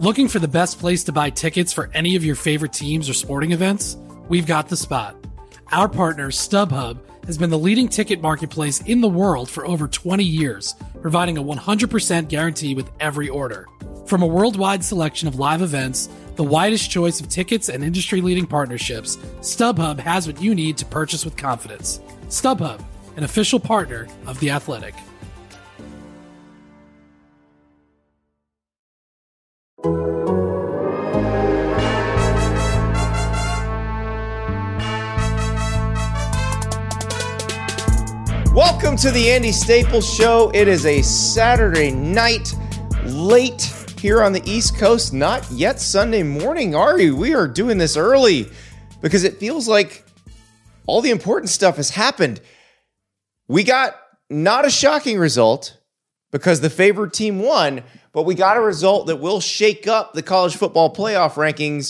Looking for the best place to buy tickets for any of your favorite teams or sporting events? We've got the spot. Our partner, StubHub, has been the leading ticket marketplace in the world for over 20 years, providing a 100% guarantee with every order. From a worldwide selection of live events, the widest choice of tickets and industry-leading partnerships, StubHub has what you need to purchase with confidence. StubHub, an official partner of The Athletic. Welcome to the Andy Staples Show. It is a Saturday night, late here on the East Coast. Not yet Sunday morning, Ari. We are doing this early because it feels like all the important stuff has happened. We got not a shocking result because the favored team won, but we got a result that will shake up the college football playoff rankings.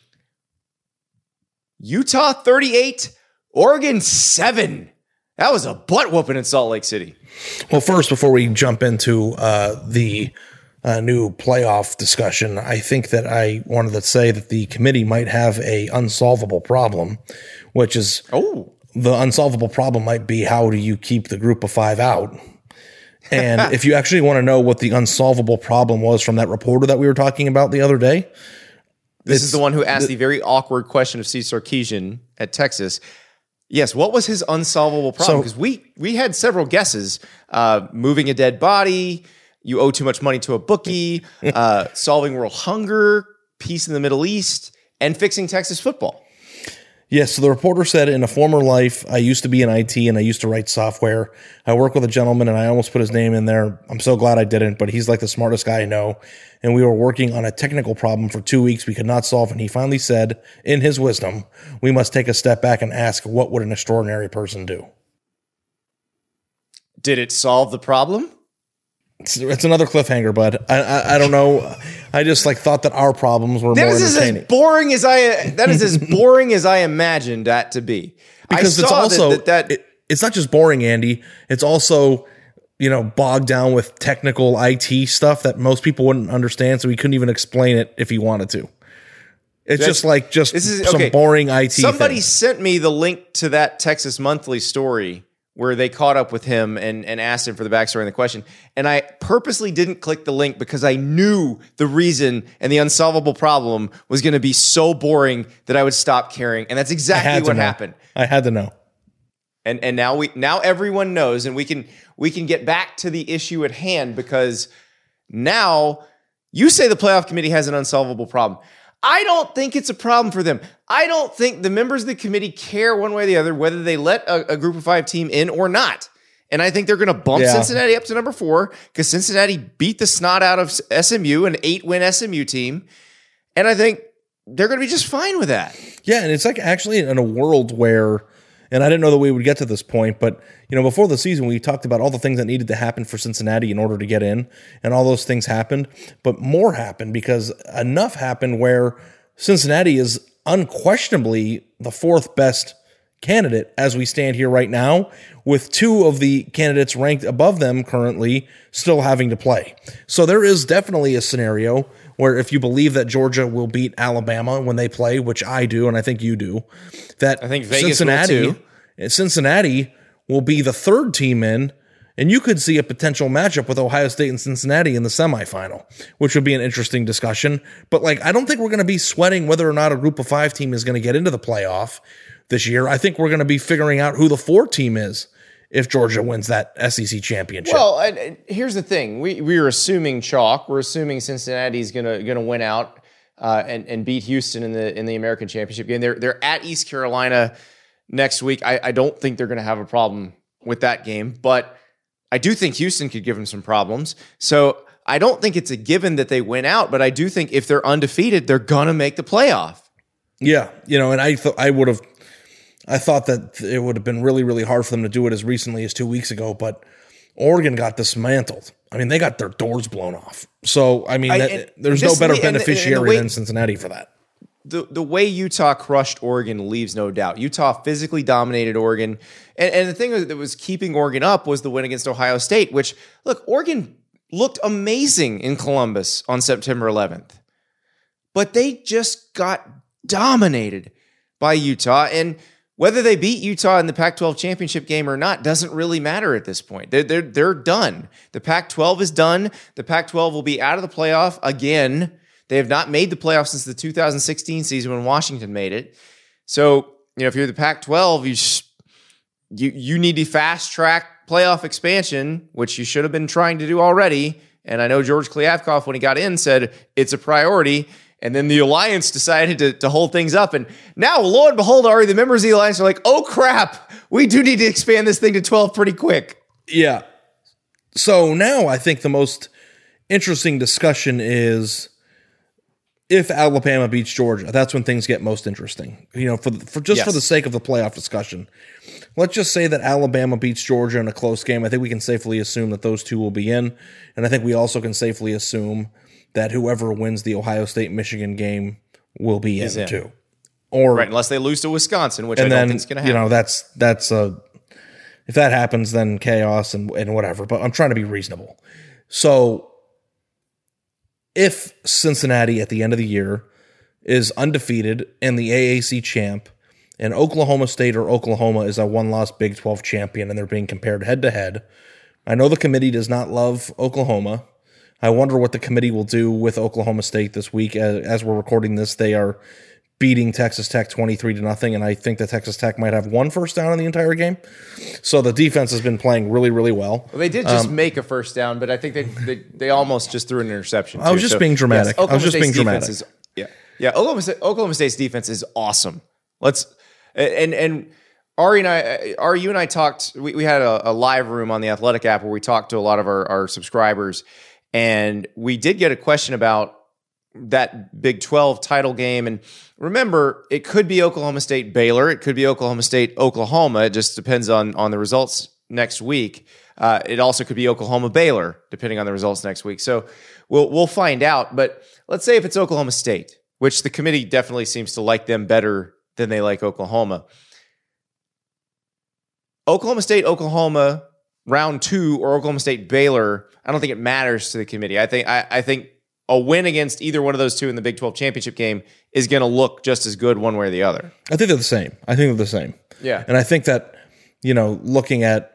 Utah 38, Oregon 7. That was a butt whooping in Salt Lake City. Well, first, before we jump into the new playoff discussion, I think that I wanted to say that the committee might have a unsolvable problem, which is the unsolvable problem might be how do you keep the group of five out? And if you actually want to know what the unsolvable problem was from that reporter that we were talking about the other day. This is the one who asked the very awkward question of Steve Sarkisian at Texas. Yes, what was his unsolvable problem? Because we had several guesses. Moving a dead body, you owe too much money to a bookie, solving world hunger, peace in the Middle East, and fixing Texas football. Yes, so the reporter said, in a former life, I used to be in IT and I used to write software. I work with a gentleman and I almost put his name in there. I'm so glad I didn't, but he's like the smartest guy I know. And we were working on a technical problem for 2 weeks we could not solve. And he finally said, in his wisdom, we must take a step back and ask, what would an extraordinary person do? Did it solve the problem? It's another cliffhanger, bud. I don't know. I just thought that our problems were more entertaining. That is as boring as I imagined that to be. Because it's also it's not just boring, Andy. It's also bogged down with technical IT stuff that most people wouldn't understand, so he couldn't even explain it if he wanted to. It's some boring IT. Somebody sent me the link to that Texas Monthly story where they caught up with him and asked him for the backstory and the question. And I purposely didn't click the link because I knew the reason and the unsolvable problem was going to be so boring that I would stop caring. And that's exactly what happened. I had to know. And now everyone knows, and we can get back to the issue at hand, because now you say the playoff committee has an unsolvable problem. I don't think it's a problem for them. I don't think the members of the committee care one way or the other whether they let a group of five team in or not. And I think they're going to bump Cincinnati up to number 4 because Cincinnati beat the snot out of SMU, an 8-win SMU team. And I think they're going to be just fine with that. Yeah, and it's actually in a world where, and I didn't know that we would get to this point, but before the season, we talked about all the things that needed to happen for Cincinnati in order to get in, and all those things happened, but more happened because enough happened where Cincinnati is unquestionably the 4th best candidate as we stand here right now, with 2 of the candidates ranked above them currently still having to play. So there is definitely a scenario where if you believe that Georgia will beat Alabama when they play, which I do, and I think you do, that I think Vegas Cincinnati will be the 3rd team in, and you could see a potential matchup with Ohio State and Cincinnati in the semifinal, which would be an interesting discussion. But I don't think we're going to be sweating whether or not a group of 5 team is going to get into the playoff this year. I think we're going to be figuring out who the 4 team is if Georgia wins that SEC championship. Well, here's the thing: we're assuming chalk. We're assuming Cincinnati's going to win out and beat Houston in the American Championship game. They're at East Carolina next week. I don't think they're going to have a problem with that game, but I do think Houston could give them some problems. So I don't think it's a given that they win out, but I do think if they're undefeated, they're going to make the playoff. Yeah, and I thought that it would have been really, really hard for them to do it as recently as 2 weeks ago, but Oregon got dismantled. I mean, they got their doors blown off. So, there's no better beneficiary than Cincinnati for that. The way Utah crushed Oregon leaves no doubt. Utah physically dominated Oregon. And the thing that was keeping Oregon up was the win against Ohio State, which, look, Oregon looked amazing in Columbus on September 11th. but they just got dominated by Utah. And whether they beat Utah in the Pac-12 championship game or not doesn't really matter at this point. They're done. The Pac-12 is done. The Pac-12 will be out of the playoff again. They have not made the playoff since the 2016 season when Washington made it. So, if you're the Pac-12, you need to fast track playoff expansion, which you should have been trying to do already. And I know George Kliavkoff, when he got in, said it's a priority. And then the Alliance decided to hold things up. And now, lo and behold, Ari, the members of the Alliance are like, oh, crap, we do need to expand this thing to 12 pretty quick. Yeah. So now I think the most interesting discussion is if Alabama beats Georgia. That's when things get most interesting. For the sake of the playoff discussion. Let's just say that Alabama beats Georgia in a close game. I think we can safely assume that those two will be in. And I think we also can safely assume that whoever wins the Ohio State-Michigan game will be in too. Right, unless they lose to Wisconsin, which I don't think is going to happen. That's if that happens, then chaos and whatever. But I'm trying to be reasonable. So if Cincinnati at the end of the year is undefeated and the AAC champ, and Oklahoma State or Oklahoma is a one-loss Big 12 champion and they're being compared head-to-head, I know the committee does not love Oklahoma. I wonder what the committee will do with Oklahoma State this week. As we're recording this, they are beating Texas Tech 23-0, and I think that Texas Tech might have one first down in the entire game. So the defense has been playing really, really well. Well, they did just make a first down, but I think they almost just threw an interception. I was just being dramatic. Yes, I was just being dramatic. Oklahoma State's defense is awesome. And Ari, you and I talked. We had a live room on the Athletic app where we talked to a lot of our subscribers. And we did get a question about that Big 12 title game. And remember, it could be Oklahoma State Baylor. It could be Oklahoma State Oklahoma. It just depends on the results next week. It also could be Oklahoma Baylor, depending on the results next week. So we'll find out. But let's say if it's Oklahoma State, which the committee definitely seems to like them better than they like Oklahoma. Oklahoma State, Oklahoma, round 2, or Oklahoma State Baylor, I don't think it matters to the committee. I think a win against either one of those two in the Big 12 championship game is going to look just as good one way or the other. I think they're the same. Yeah. And I think that, looking at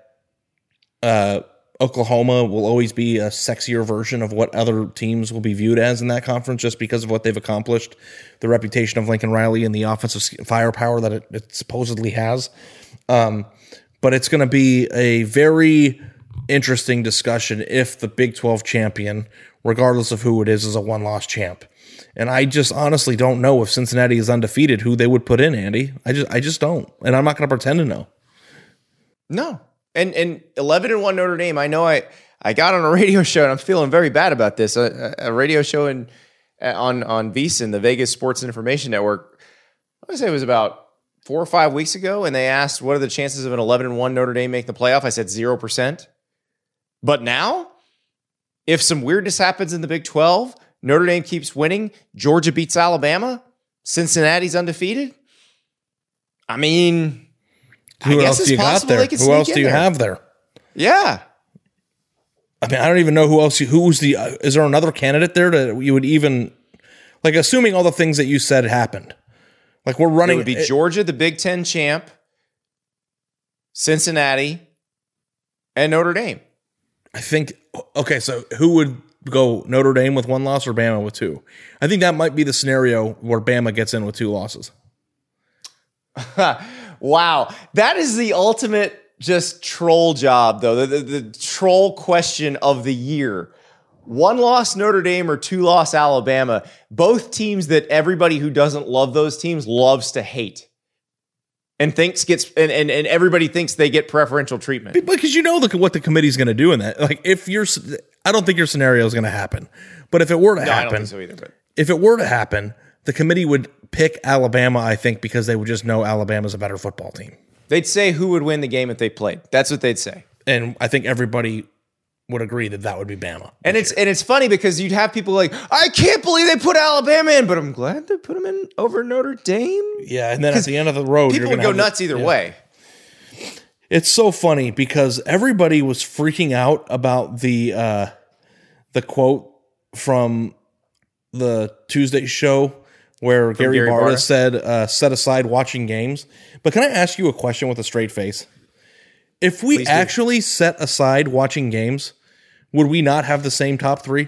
Oklahoma will always be a sexier version of what other teams will be viewed as in that conference just because of what they've accomplished, the reputation of Lincoln Riley and the offensive firepower that it supposedly has. But it's going to be a very interesting discussion if the Big 12 champion, regardless of who it is a one-loss champ. And I just honestly don't know if Cincinnati is undefeated, who they would put in, Andy. I just don't. And I'm not going to pretend to know. No. And 11-1 Notre Dame, I know I got on a radio show, and I'm feeling very bad about this, a radio show on VSiN, the Vegas Sports Information Network. I would say it was about 4 or 5 weeks ago, and they asked, what are the chances of an 11-1 Notre Dame making the playoff? I said 0%. But now, if some weirdness happens in the Big 12, Notre Dame keeps winning, Georgia beats Alabama, Cincinnati's undefeated. I mean, who else do you got there? Who else do you have there? Yeah. I mean, I don't even know who else. Is there another candidate there that you would even, assuming all the things that you said happened? We're running. It would be Georgia, the Big 10 champ, Cincinnati, and Notre Dame. I think, okay, so who would go, Notre Dame with 1 loss or Bama with 2? I think that might be the scenario where Bama gets in with 2 losses. Wow. That is the ultimate just troll job, though. The troll question of the year. 1-loss Notre Dame or 2-loss Alabama, both teams that everybody who doesn't love those teams loves to hate. And everybody thinks they get preferential treatment. Because look at what the committee's going to do in that. I don't think your scenario is going to happen. But if it were to happen, I don't think so either. But if it were to happen, the committee would pick Alabama, I think, because they would just know Alabama's a better football team. They'd say who would win the game if they played. That's what they'd say. And I think everybody would agree that would be Bama. And it's funny because you'd have people like, I can't believe they put Alabama in, but I'm glad they put them in over Notre Dame. Yeah, and then at the end of the road, people would go nuts either way. It's so funny because everybody was freaking out about the quote from the Tuesday show where Gary Barta said, set aside watching games. But can I ask you a question with a straight face? If we actually set aside watching games, would we not have the same top three?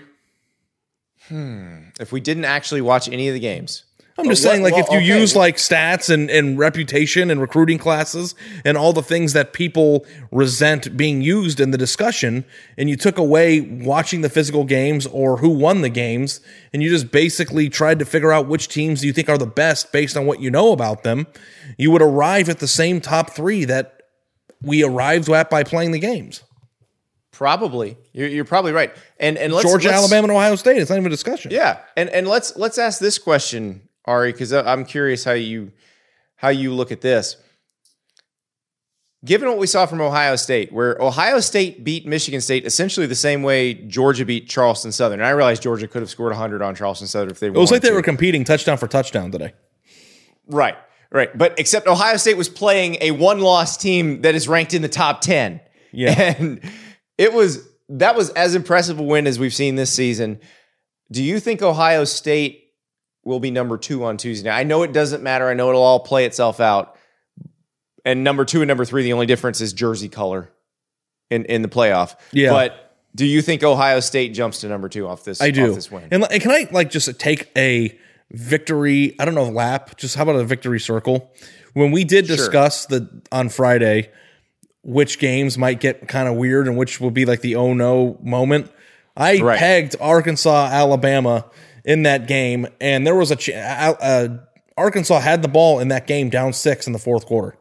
If we didn't actually watch any of the games. I'm just saying, if you use stats and reputation and recruiting classes and all the things that people resent being used in the discussion, and you took away watching the physical games or who won the games, and you just basically tried to figure out which teams you think are the best based on what you know about them, you would arrive at the same top three that we arrived at by playing the games. Probably. You're probably right. And Georgia, Alabama, and Ohio State. It's not even a discussion. Yeah. And let's ask this question, Ari, because I'm curious how you look at this. Given what we saw from Ohio State, where Ohio State beat Michigan State essentially the same way Georgia beat Charleston Southern. And I realize Georgia could have scored 100 on Charleston Southern if they wanted. It was like they were competing touchdown for touchdown today. Right. But except Ohio State was playing a one-loss team that is ranked in the top 10. Yeah. And that was as impressive a win as we've seen this season. Do you think Ohio State will be number 2 on Tuesday? Now, I know it doesn't matter. I know it'll all play itself out. And number 2 and number 3, the only difference is jersey color in the playoff. Yeah. But do you think Ohio State jumps to number 2 off this? I do. Off this win? And can I just take a victory? I don't know, lap. Just how about a victory circle? When we did discuss on Friday which games might get kind of weird and which will be like the oh no moment, I pegged Arkansas, Alabama in that game, and there was Arkansas had the ball in that game down 6 in the fourth quarter.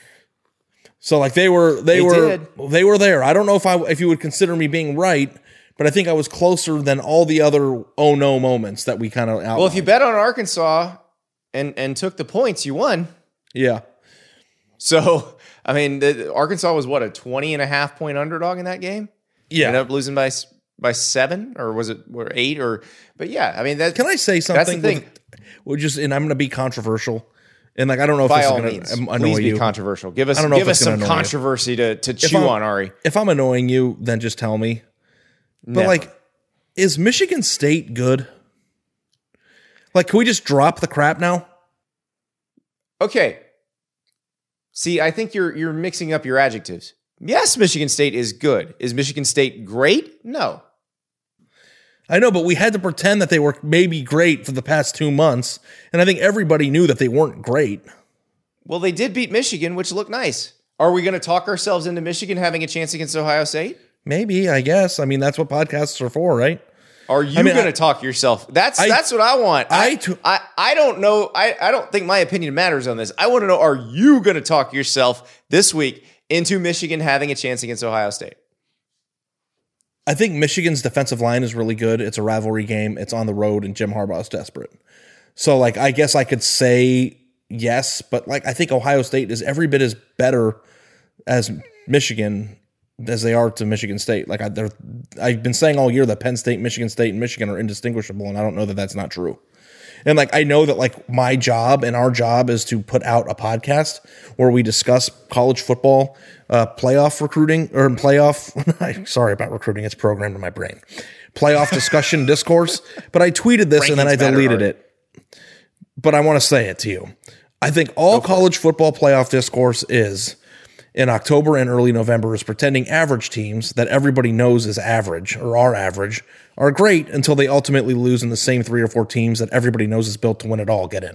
So they were there. I don't know if you would consider me being right, but I think I was closer than all the other oh no moments that we kind of outlined. Well, if you bet on Arkansas and took the points, you won. Yeah. So, I mean, Arkansas was a 20.5 point underdog in that game? Yeah. Ended up losing by 7, or was it 8? But yeah, I mean, can I say something? That's the thing. And I'm going to be controversial. And I don't know if by this all is means, going to annoy please you. Be controversial. Give us some controversy to chew on, Ari. If I'm annoying you, then just tell me. But is Michigan State good? Can we just drop the crap now? Okay. See, I think you're mixing up your adjectives. Yes, Michigan State is good. Is Michigan State great? No. I know, but we had to pretend that they were maybe great for the past 2 months, and I think everybody knew that they weren't great. Well, they did beat Michigan, which looked nice. Are we going to talk ourselves into Michigan having a chance against Ohio State? Maybe, I guess. I mean, that's what podcasts are for, right? Are you going to talk yourself? That's what I want. I don't know. I don't think my opinion matters on this. I want to know, are you going to talk yourself this week into Michigan having a chance against Ohio State? I think Michigan's defensive line is really good. It's a rivalry game. It's on the road, and Jim Harbaugh is desperate. So, I guess I could say yes, but I think Ohio State is every bit as better as Michigan as they are to Michigan State. I've been saying all year that Penn State, Michigan State, and Michigan are indistinguishable, and I don't know that that's not true. And I know that my job and our job is to put out a podcast where we discuss college football, playoff recruiting or playoff. Sorry about recruiting. It's programmed in my brain. Playoff discussion discourse. But I tweeted this and then I deleted it. But I want to say it to you. I think all college football playoff discourse is in October and early November is pretending average teams that everybody knows is average or are average are great until they ultimately lose in the same 3 or 4 teams that everybody knows is built to win it all get in.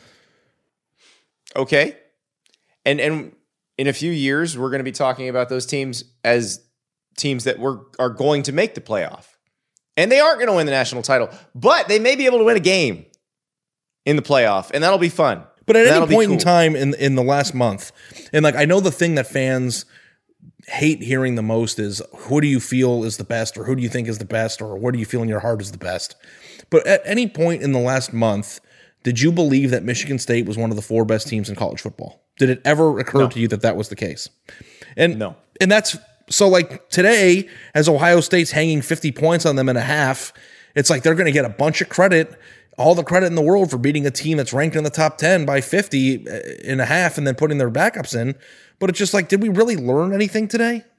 Okay. And in a few years, we're going to be talking about those teams as teams that are going to make the playoff. And they aren't going to win the national title, but they may be able to win a game in the playoff, and that'll be fun. But at any point in time in the last month, and I know the thing that fans hate hearing the most is who do you feel is the best, or who do you think is the best, or what do you feel in your heart is the best. But at any point in the last month, did you believe that Michigan State was one of the 4 best teams in college football? Did it ever occur to you that was the case? And no. And that's so today, as Ohio State's hanging 50 points on them in a half, it's they're going to get a bunch of credit. All the credit in the world for beating a team that's ranked in the top 10 by 50 in a half and then putting their backups in. But it's just did we really learn anything today?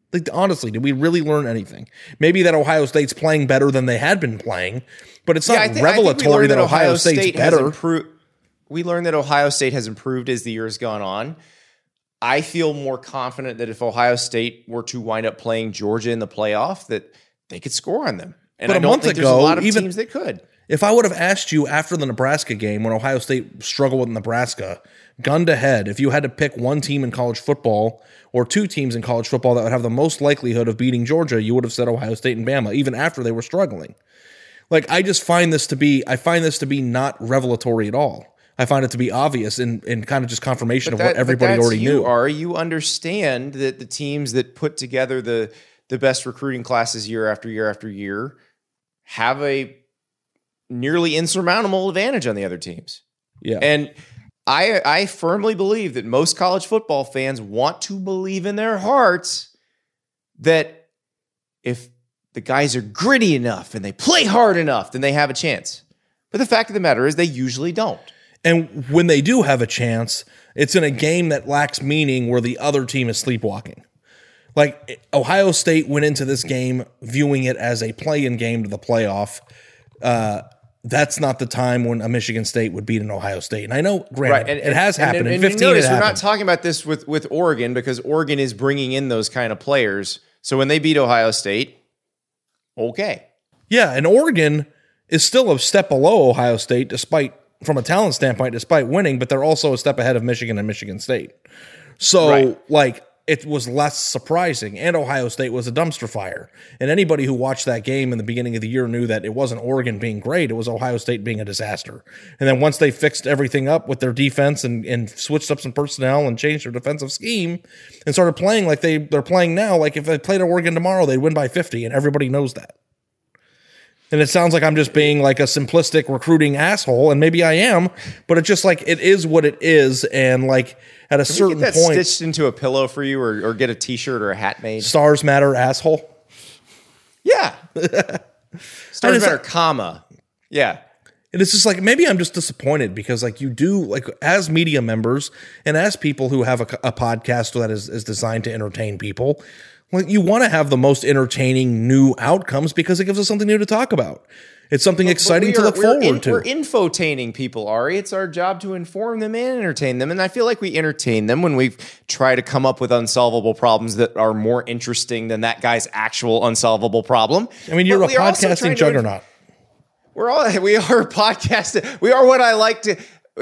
Like, honestly, did we really learn anything? Maybe that Ohio State's playing better than they had been playing, but it's not revelatory that Ohio State's better. We learned that Ohio State has improved as the year has gone on. I feel more confident that if Ohio State were to wind up playing Georgia in the playoff, that they could score on them. And but I don't think there's a lot of teams that could. If I would have asked you after the Nebraska game when Ohio State struggled with Nebraska, gun to head, if you had to pick one team in college football or two teams in college football that would have the most likelihood of beating Georgia, you would have said Ohio State and Bama, even after they were struggling. Like, I find this to be not revelatory at all. I find it to be obvious and kind of just confirmation of what everybody already knew. You understand that the teams that put together the best recruiting classes year after year after year have a nearly insurmountable advantage on the other teams. Yeah. And I firmly believe that most college football fans want to believe in their hearts that if the guys are gritty enough and they play hard enough, then they have a chance. But the fact of the matter is they usually don't. And when they do have a chance, it's in a game that lacks meaning where the other team is sleepwalking. Like, Ohio State went into this game viewing it as a play-in game to the playoff. That's not the time when a Michigan State would beat an Ohio State. And I know, granted, it has happened. In 15, we're not talking about this with Oregon because Oregon is bringing in those kind of players. So when they beat Ohio State, okay. Yeah, and Oregon is still a step below Ohio State from a talent standpoint, despite winning, but they're also a step ahead of Michigan and Michigan State. So, it was less surprising, and Ohio State was a dumpster fire. And anybody who watched that game in the beginning of the year knew that it wasn't Oregon being great, it was Ohio State being a disaster. And then once they fixed everything up with their defense and switched up some personnel and changed their defensive scheme and started playing like they're playing now, like if they played Oregon tomorrow, they'd win by 50, and everybody knows that. And it sounds like I'm just being like a simplistic recruiting asshole, and maybe I am, but it's just like it is what it is, and like at a certain point, stitched into a pillow for you, or get a T-shirt or a hat made. Stars matter, asshole. Yeah, stars matter, comma. Yeah, and it's just like maybe I'm just disappointed because like you do like as media members and as people who have a podcast that is designed to entertain people. Well, you want to have the most entertaining new outcomes because it gives us something new to talk about. It's something exciting to look forward to. We're infotaining people, Ari. It's our job to inform them and entertain them. And I feel like we entertain them when we try to come up with unsolvable problems that are more interesting than that guy's actual unsolvable problem. I mean, you're a podcasting juggernaut. We are podcasting. We are what I like to,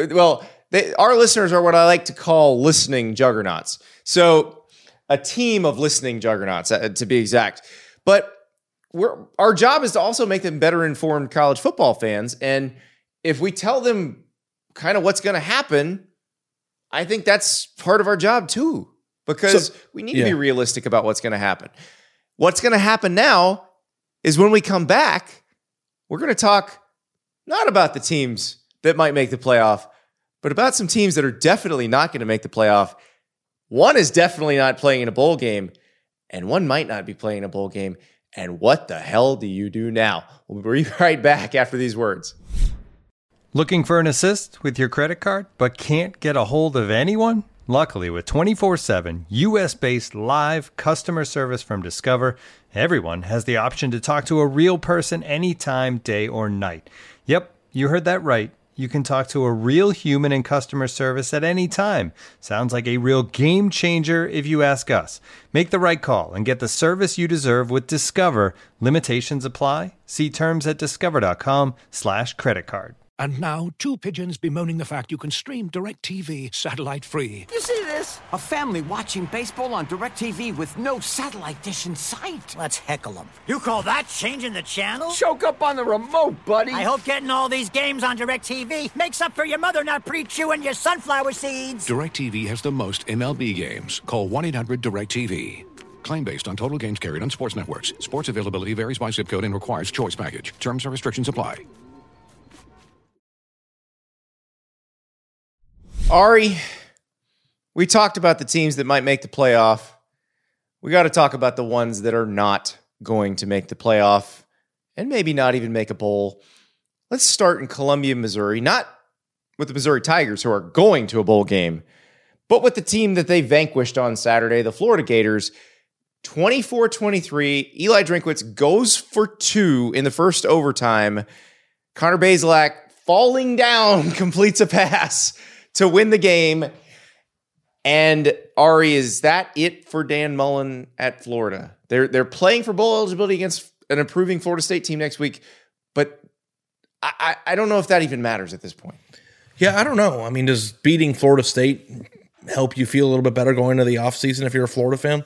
our listeners are what I like to call listening juggernauts. So, a team of listening juggernauts, to be exact. But our job is to also make them better informed college football fans. And if we tell them kind of what's going to happen, I think that's part of our job too, because we need to be realistic about what's going to happen. What's going to happen now is when we come back, we're going to talk not about the teams that might make the playoff, but about some teams that are definitely not going to make the playoff. One is definitely not playing in a bowl game, and one might not be playing a bowl game. And what the hell do you do now? We'll be right back after these words. Looking for an assist with your credit card, but can't get a hold of anyone? Luckily, with 24/7 U.S.-based live customer service from Discover, everyone has the option to talk to a real person anytime, day or night. Yep, you heard that right. You can talk to a real human in customer service at any time. Sounds like a real game changer if you ask us. Make the right call and get the service you deserve with Discover. Limitations apply. See terms at discover.com/creditcard. And now, two pigeons bemoaning the fact you can stream DirecTV satellite-free. You see this? A family watching baseball on DirecTV with no satellite dish in sight. Let's heckle them. You call that changing the channel? Choke up on the remote, buddy. I hope getting all these games on DirecTV makes up for your mother not pre-chewing your sunflower seeds. DirecTV has the most MLB games. Call 1-800-DirecTV. Claim based on total games carried on sports networks. Sports availability varies by zip code and requires choice package. Terms and restrictions apply. Ari, we talked about the teams that might make the playoff. We got to talk about the ones that are not going to make the playoff and maybe not even make a bowl. Let's start in Columbia, Missouri, not with the Missouri Tigers, who are going to a bowl game, but with the team that they vanquished on Saturday, the Florida Gators. 24-23. Eli Drinkwitz goes for 2 in the first overtime. Connor Bazelak falling down completes a pass to win the game. And Ari, is that it for Dan Mullen at Florida? They're playing for bowl eligibility against an improving Florida State team next week, but I don't know if that even matters at this point. Yeah, I don't know. I mean, does beating Florida State help you feel a little bit better going into the offseason if you're a Florida fan?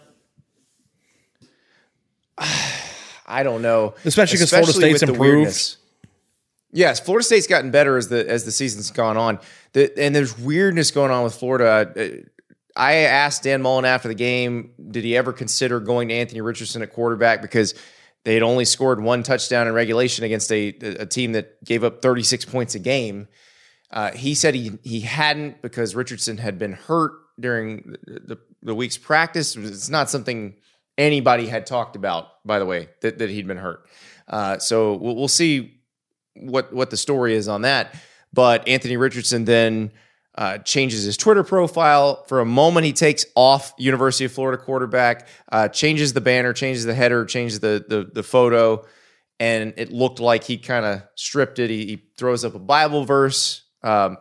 I don't know. Especially because Florida State's improved. Yes, Florida State's gotten better as the season's gone on. And there's weirdness going on with Florida. I asked Dan Mullen after the game, did he ever consider going to Anthony Richardson at quarterback, because they had only scored 1 touchdown in regulation against a team that gave up 36 points a game. He said he hadn't, because Richardson had been hurt during the week's practice. It's not something anybody had talked about, by the way, that he'd been hurt. So we'll see what the story is on that. But Anthony Richardson then changes his Twitter profile. For a moment, he takes off University of Florida quarterback, changes the banner, changes the header, changes the photo, and it looked like he kind of stripped it. He throws up a Bible verse. I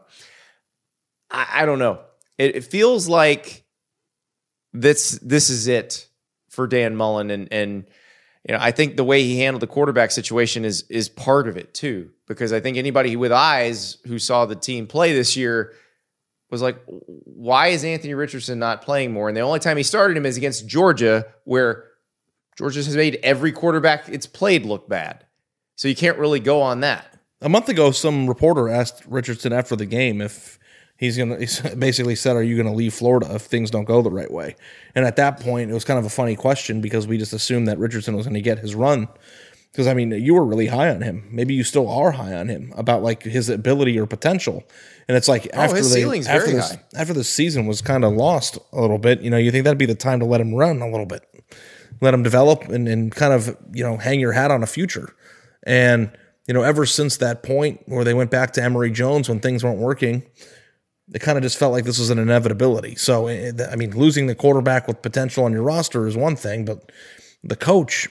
don't know. It feels like this is it for Dan Mullen, and I think the way he handled the quarterback situation is part of it too, because I think anybody with eyes who saw the team play this year was like, why is Anthony Richardson not playing more? And the only time he started him is against Georgia, where Georgia has made every quarterback it's played look bad. So you can't really go on that. A month ago, some reporter asked Richardson after the game if he basically said, are you going to leave Florida if things don't go the right way? And at that point, it was kind of a funny question, because we just assumed that Richardson was going to get his run. Because, I mean, you were really high on him. Maybe you still are high on him about like his ability or potential. And it's like after this season was kind of lost a little bit, you think that'd be the time to let him run a little bit, let him develop and kind of, hang your hat on a future. And, ever since that point where they went back to Emory Jones when things weren't working, it kind of just felt like this was an inevitability. So, I mean, losing the quarterback with potential on your roster is one thing, but the coach,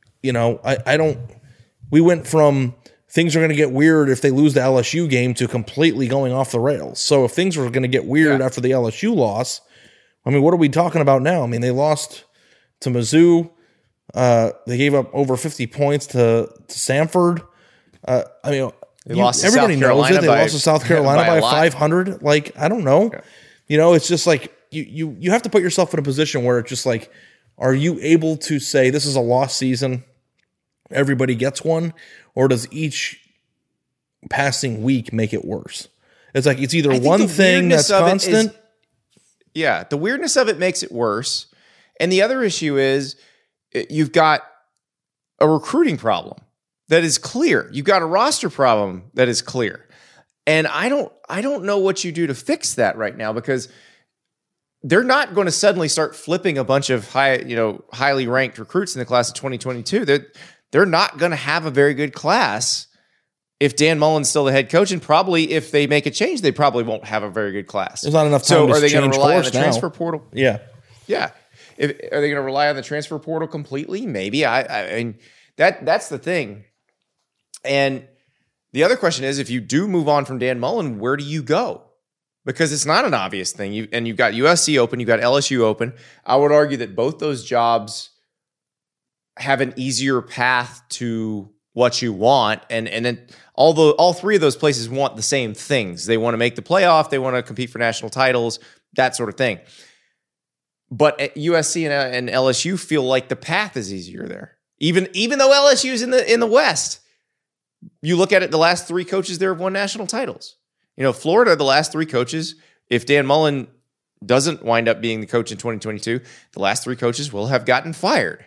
we went from things are going to get weird if they lose the LSU game to completely going off the rails. So if things were going to get weird after the LSU loss, I mean, what are we talking about now? I mean, they lost to Mizzou. They gave up over 50 points to Samford. Everybody knows it. They lost to South Carolina by 500. Like, I don't know. Yeah. It's just like you have to put yourself in a position where it's just like, are you able to say this is a lost season? Everybody gets one, or does each passing week make it worse? It's like it's either one thing that's constant. The weirdness of it makes it worse. And the other issue is you've got a recruiting problem that is clear. You've got a roster problem that is clear. And I don't know what you do to fix that right now, because they're not going to suddenly start flipping a bunch of highly ranked recruits in the class of 2022. They're not going to have a very good class if Dan Mullen's still the head coach, and probably if they make a change, they probably won't have a very good class. There's not enough time. So are they going to rely on the transfer portal? Yeah. Are they going to rely on the transfer portal completely? Maybe. I mean, that's the thing. And the other question is, if you do move on from Dan Mullen, where do you go? Because it's not an obvious thing. You've got USC open, you've got LSU open. I would argue that both those jobs have an easier path to what you want. And then all three of those places want the same things. They want to make the playoff, they want to compete for national titles, that sort of thing. But at USC and LSU feel like the path is easier there. Even though LSU is in the West. You look at it, the last 3 coaches there have won national titles. Florida, the last 3 coaches, if Dan Mullen doesn't wind up being the coach in 2022, the last 3 coaches will have gotten fired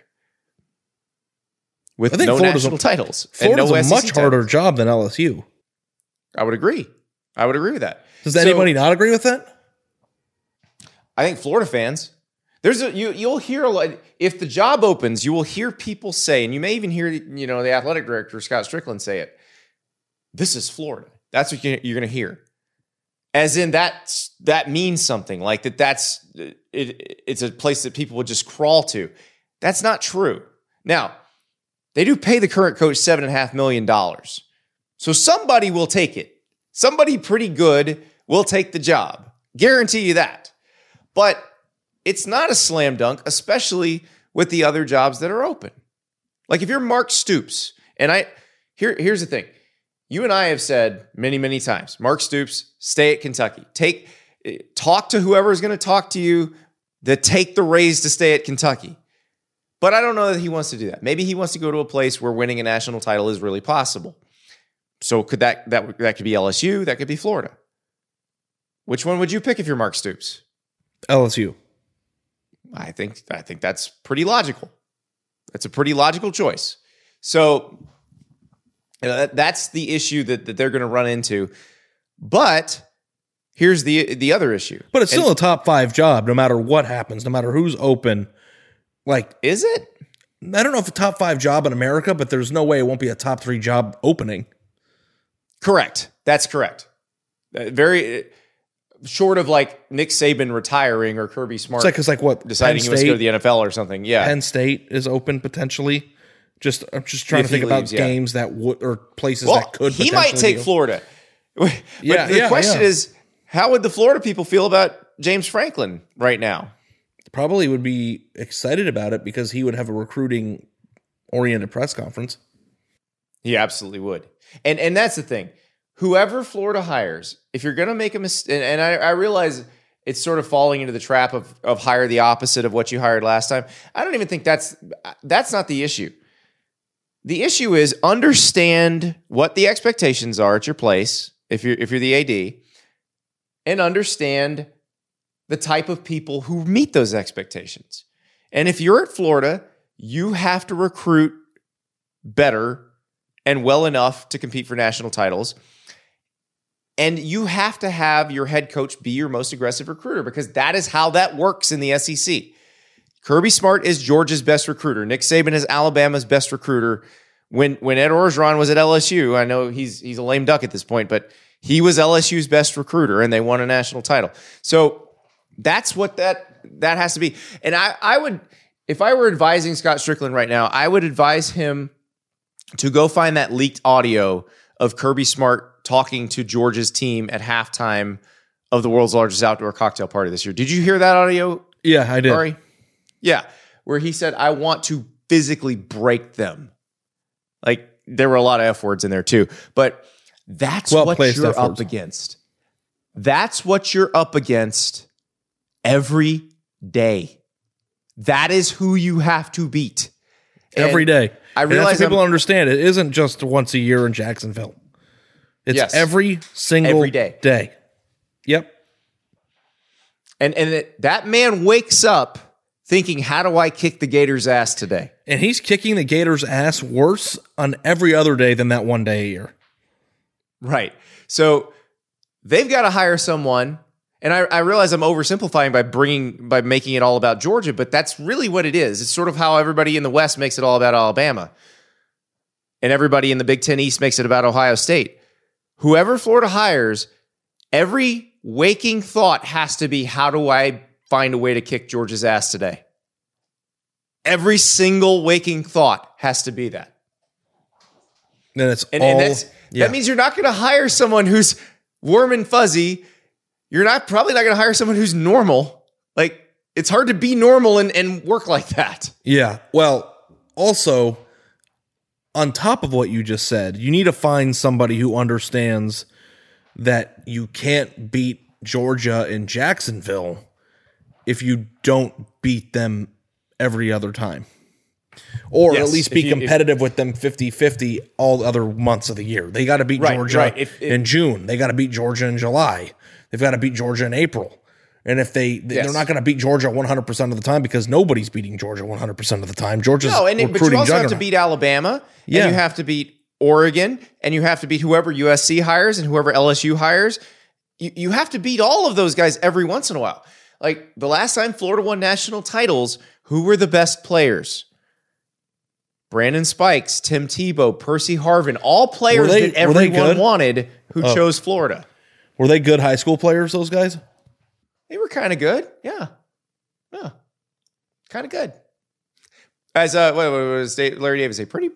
with no national titles. Florida's a much harder job than LSU. I would agree with that. Does anybody not agree with that? I think Florida fans, you'll hear a lot. If the job opens, you will hear people say, and you may even hear the athletic director Scott Strickland say it, this is Florida. That's what you're going to hear. As in that means something, like that's it's a place that people would just crawl to. That's not true. Now, they do pay the current coach $7.5 million. So somebody will take it. Somebody pretty good will take the job. Guarantee you that. But it's not a slam dunk, especially with the other jobs that are open. Like if you're Mark Stoops, and here's the thing. You and I have said many, many times, Mark Stoops, stay at Kentucky. Talk to whoever is going to talk to you that take the raise to stay at Kentucky. But I don't know that he wants to do that. Maybe he wants to go to a place where winning a national title is really possible. So could that could be LSU, that could be Florida. Which one would you pick if you're Mark Stoops? LSU. I think that's pretty logical. That's a pretty logical choice. So that's the issue that they're going to run into. But here's the other issue. But it's still a top 5 job, no matter what happens, no matter who's open. Like, is it? I don't know if a top 5 job in America, but there's no way it won't be a top 3 job opening. Correct. That's correct. Very short of like Nick Saban retiring or Kirby Smart. It's like what, deciding he wants to go to the NFL or something. Yeah, Penn State is open potentially. I'm just trying to think about games that would or places that could. He might take Florida. But the question is, how would the Florida people feel about James Franklin right now? Probably would be excited about it because he would have a recruiting oriented press conference. He absolutely would. And that's the thing. Whoever Florida hires, if you're going to make a mistake, and I realize it's sort of falling into the trap of hire the opposite of what you hired last time. I don't even think that's not the issue. The issue is understand what the expectations are at your place if you're the AD, and understand the type of people who meet those expectations. And if you're at Florida, you have to recruit better and well enough to compete for national titles. And you have to have your head coach be your most aggressive recruiter because that is how that works in the SEC. Kirby Smart is Georgia's best recruiter. Nick Saban is Alabama's best recruiter. When Ed Orgeron was at LSU, I know he's a lame duck at this point, but he was LSU's best recruiter and they won a national title. So that's what that has to be. And I would, if I were advising Scott Strickland right now, I would advise him to go find that leaked audio of Kirby Smart talking to Georgia's team at halftime of the world's largest outdoor cocktail party this year. Did you hear that audio? Yeah, I did. Sorry. Yeah, where he said, I want to physically break them. Like, there were a lot of F words in there too. But that's what you're up against. That's what you're up against every day. That is who you have to beat. Every day. I realize people understand it isn't just once a year in Jacksonville. It's every single day. Yep. And that man wakes up thinking, how do I kick the Gators' ass today? And he's kicking the Gators' ass worse on every other day than that one day a year. Right. So they've got to hire someone. And I realize I'm oversimplifying by making it all about Georgia, but that's really what it is. It's sort of how everybody in the West makes it all about Alabama. And everybody in the Big Ten East makes it about Ohio State. Whoever Florida hires, every waking thought has to be, how do I find a way to kick Georgia's ass today? Every single waking thought has to be that. That means you're not going to hire someone who's warm and fuzzy. You're probably not going to hire someone who's normal. Like, it's hard to be normal and work like that. Yeah. Well, also, on top of what you just said, you need to find somebody who understands that you can't beat Georgia in Jacksonville if you don't beat them every other time. Or at least be competitive with them 50-50 all the other months of the year. They got to beat Georgia in June. They got to beat Georgia in July. They've got to beat Georgia in April. And if they're not going to beat Georgia 100% of the time because nobody's beating Georgia 100% of the time. Georgia's but you also have to beat Alabama, and you have to beat Oregon, and you have to beat whoever USC hires and whoever LSU hires. You have to beat all of those guys every once in a while. Like the last time Florida won national titles, who were the best players? Brandon Spikes, Tim Tebow, Percy Harvin, all players that everyone wanted who chose Florida. Were they good high school players, those guys? They were kind of good. Yeah. Kind of good. As what was Larry David say? Pretty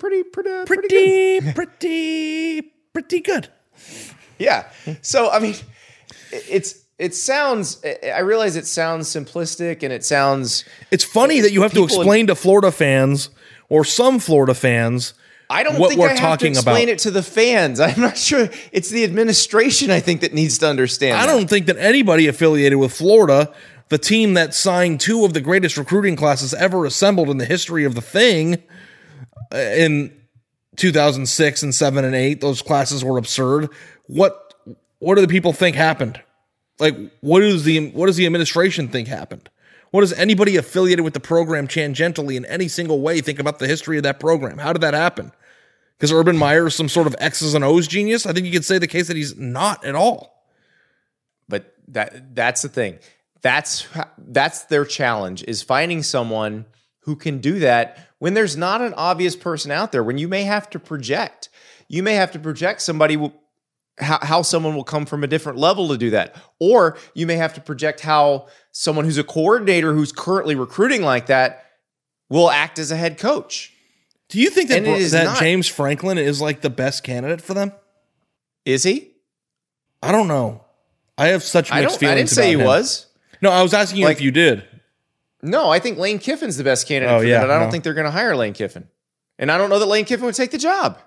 good. Yeah. So I mean, it sounds. I realize it sounds simplistic, and it sounds. It's funny that you have to explain to Florida fans or some Florida fans. I don't what think we're I have talking to explain about. it to the fans. I'm not sure. It's the administration, I think, that needs to understand. I don't think that anybody affiliated with Florida, the team that signed 2 of the greatest recruiting classes ever assembled in the history of the thing, in 2006 and 7 and 8, those classes were absurd. What do the people think happened? Like, what does the administration think happened? What does anybody affiliated with the program tangentially in any single way think about the history of that program? How did that happen? Because Urban Meyer is some sort of X's and O's genius? I think you could say the case that he's not at all. But that's the thing. That's their challenge, is finding someone who can do that when there's not an obvious person out there, when you may have to project. You may have to project somebody how someone will come from a different level to do that. Or you may have to project how someone who's a coordinator who's currently recruiting like that will act as a head coach. Do you think that not James Franklin is like the best candidate for them? Is he? I don't know. I have such mixed feelings. I didn't say he about him. was. No, I was asking you if you did. No, I think Lane Kiffin's the best candidate for them, but I don't think they're going to hire Lane Kiffin. And I don't know that Lane Kiffin would take the job.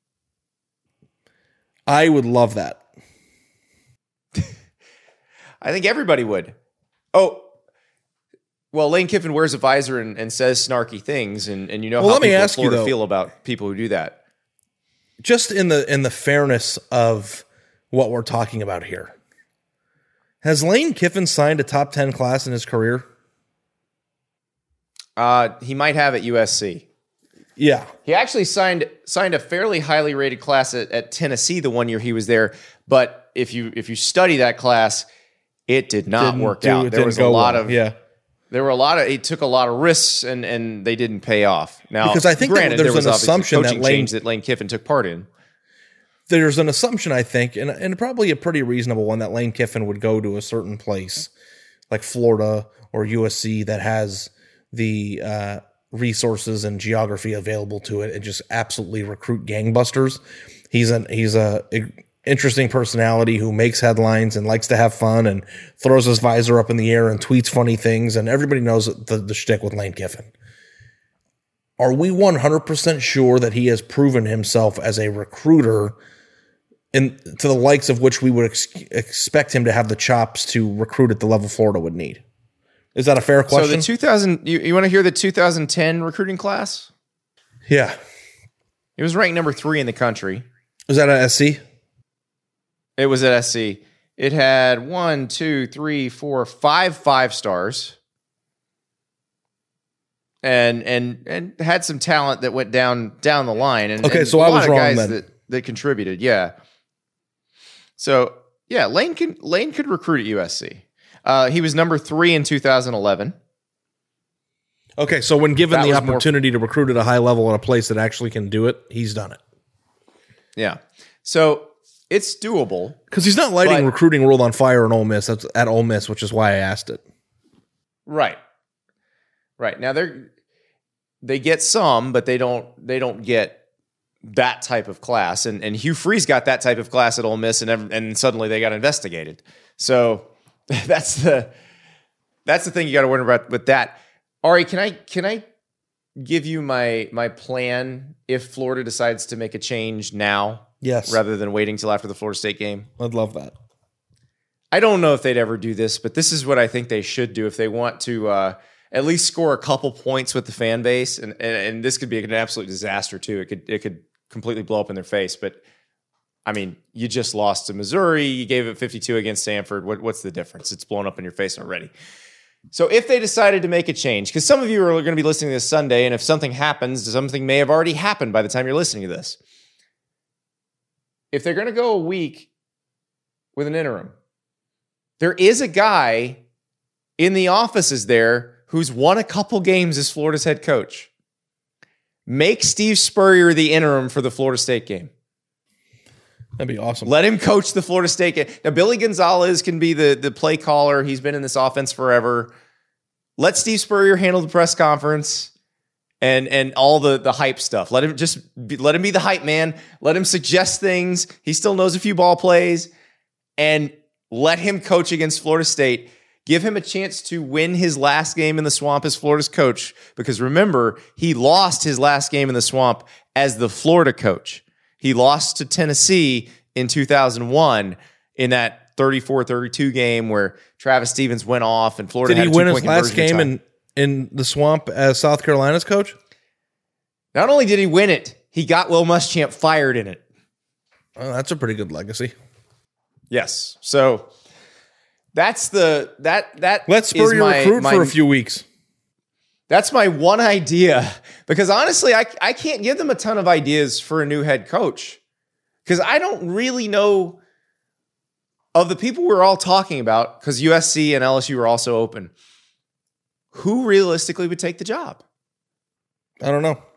I would love that. I think everybody would. Oh, well, Lane Kiffin wears a visor and says snarky things, and you know how people in Florida feel about people who do that. Just in the fairness of what we're talking about here, has Lane Kiffin signed a top 10 class in his career? He might have at USC. Yeah. He actually signed a fairly highly rated class at Tennessee the one year he was there, but if you study that class, it did not work out. There was a lot of he took a lot of risks and they didn't pay off. Now, because I think granted, there's there was an assumption coaching change that Lane Kiffin took part in. There's an assumption, I think, and probably a pretty reasonable one, that Lane Kiffin would go to a certain place like Florida or USC that has the resources and geography available to it and just absolutely recruit gangbusters. He's a interesting personality who makes headlines and likes to have fun and throws his visor up in the air and tweets funny things, and everybody knows the shtick with Lane Kiffin. Are we 100% sure that he has proven himself as a recruiter to the likes of which we would expect him to have the chops to recruit at the level Florida would need? Is that a fair question? So you want to hear the 2010 recruiting class? Yeah. It was ranked number 3 in the country. Was that at SC? It was at SC. It had 5 5-stars. And had some talent that went down the line. And, okay, and so I was wrong guys then. that contributed, yeah. So, yeah, Lane could recruit at USC. He was number 3 in 2011. Okay, so when given the opportunity to recruit at a high level in a place that actually can do it, he's done it. Yeah. So it's doable. Because he's not lighting recruiting world on fire in Ole Miss. That's at Ole Miss, which is why I asked it. Right. Now they get some, but they don't get that type of class. And Hugh Freeze got that type of class at Ole Miss, and suddenly they got investigated. So that's the thing you got to worry about with that. Ari, can I give you my plan if Florida decides to make a change now? Yes. Rather than waiting till after the Florida State game? I'd love that. I don't know if they'd ever do this, but this is what I think they should do if they want to at least score a couple points with the fan base. And this could be an absolute disaster too. It could completely blow up in their face. But I mean, you just lost to Missouri. You gave it 52 against Stanford. What's the difference? It's blown up in your face already. So if they decided to make a change, because some of you are going to be listening this Sunday, and if something happens, something may have already happened by the time you're listening to this. If they're going to go a week with an interim, there is a guy in the offices there who's won a couple games as Florida's head coach. Make Steve Spurrier the interim for the Florida State game. That'd be awesome. Let him coach the Florida State game. Now, Billy Gonzalez can be the play caller. He's been in this offense forever. Let Steve Spurrier handle the press conference. and all the hype stuff. Let him be the hype man. Let him suggest things. He still knows a few ball plays, and let him coach against Florida State. Give him a chance to win his last game in the Swamp as Florida's coach, because remember, he lost his last game in the Swamp as the Florida coach. He lost to Tennessee in 2001 in that 34-32 game where Travis Stevens went off and Florida Did had he a win his 2-point last game in the Swamp as South Carolina's coach? Not only did he win it, he got Will Muschamp fired in it. Oh, that's a pretty good legacy. Yes. So that's that. Let's spur your recruit for a few weeks. That's my one idea, because honestly, I can't give them a ton of ideas for a new head coach, because I don't really know of the people we're all talking about, because USC and LSU are also open. Who realistically would take the job? I don't know.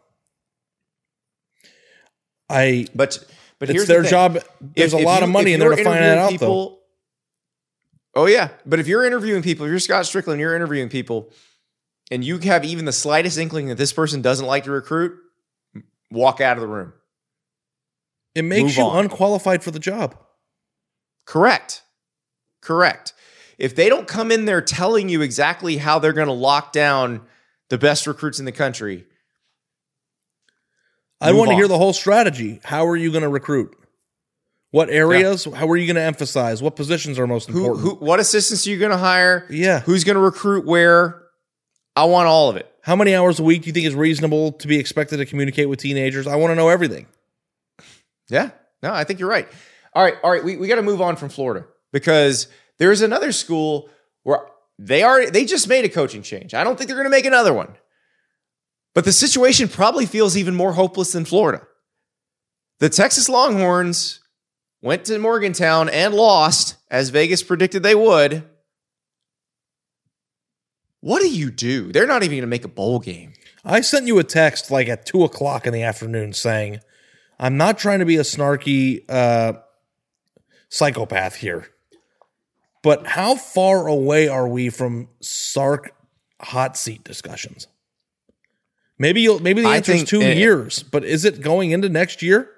But it's here's their the thing. job. There's a lot of money in there to find that out, though. Oh yeah, but if you're interviewing people, if you're Scott Strickland, you're interviewing people, and you have even the slightest inkling that this person doesn't like to recruit, walk out of the room. It makes you unqualified for the job. Correct. If they don't come in there telling you exactly how they're going to lock down the best recruits in the country, I want to hear the whole strategy. How are you going to recruit? What areas? Yeah. How are you going to emphasize? What positions are most important? What assistants are you going to hire? Yeah. Who's going to recruit where? I want all of it. How many hours a week do you think is reasonable to be expected to communicate with teenagers? I want to know everything. Yeah. No, I think you're right. All right. We got to move on from Florida, because there's another school where they just made a coaching change. I don't think they're going to make another one. But the situation probably feels even more hopeless than Florida. The Texas Longhorns went to Morgantown and lost, as Vegas predicted they would. What do? They're not even going to make a bowl game. I sent you a text like at 2:00 in the afternoon saying, I'm not trying to be a snarky psychopath here, but how far away are we from Sark hot seat discussions? Maybe the answer is 2 years, but is it going into next year?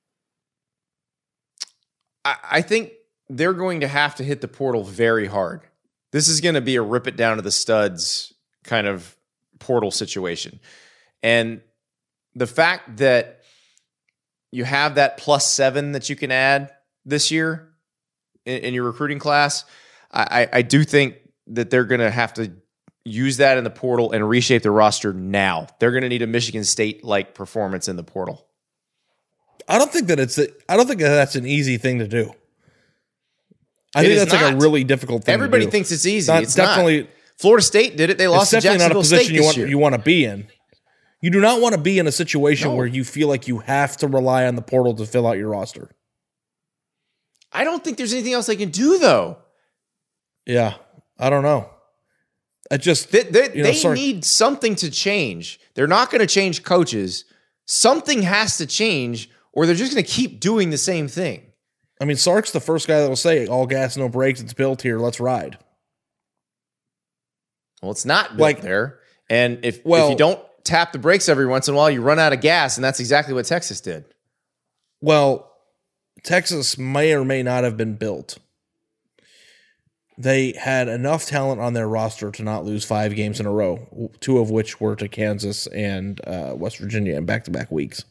I think they're going to have to hit the portal very hard. This is going to be a rip it down to the studs kind of portal situation. And the fact that you have that +7 that you can add this year in your recruiting class, I do think that they're going to have to use that in the portal and reshape the roster now. They're going to need a Michigan State-like performance in the portal. I don't think that's an easy thing to do. I think that's like a really difficult thing. Everybody to do. thinks it's easy. It's definitely not. Florida State did it. They lost to Jacksonville State this year. You want to be in. You do not want to be in a situation where you feel like you have to rely on the portal to fill out your roster. I don't think there's anything else they can do, though. Yeah, I don't know. I just they need something to change. They're not going to change coaches. Something has to change, or they're just going to keep doing the same thing. I mean, Sark's the first guy that will say, all gas, no brakes, it's built here, let's ride. Well, it's not built there. And if you don't tap the brakes every once in a while, you run out of gas, and that's exactly what Texas did. Well, Texas may or may not have been built. They had enough talent on their roster to not lose 5 games in a row, 2 of which were to Kansas and West Virginia in back-to-back weeks.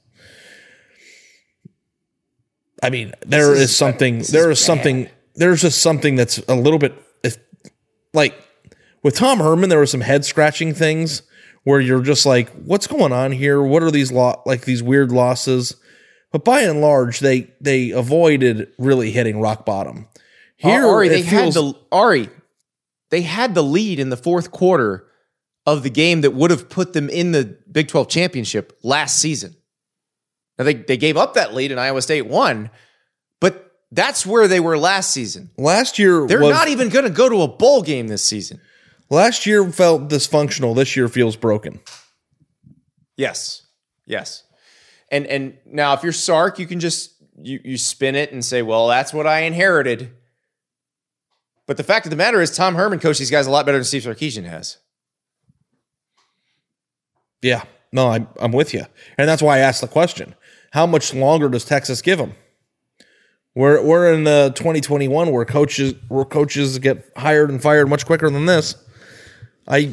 I mean, there's just something that's a little bit like with Tom Herman, there were some head scratching things where you're just like, what's going on here? What are these these weird losses? But by and large, they avoided really hitting rock bottom. Here, they had the lead in the fourth quarter of the game that would have put them in the Big 12 championship last season. Now, they gave up that lead and Iowa State won, but that's where they were last season. Last year, they're not even going to go to a bowl game this season. Last year felt dysfunctional. This year feels broken. Yes. And now if you're Sark, you can just you spin it and say, well, that's what I inherited. But the fact of the matter is Tom Herman coached these guys a lot better than Steve Sarkisian has. Yeah. No, I'm with you. And that's why I asked the question. How much longer does Texas give them? We're in 2021 where coaches get hired and fired much quicker than this. I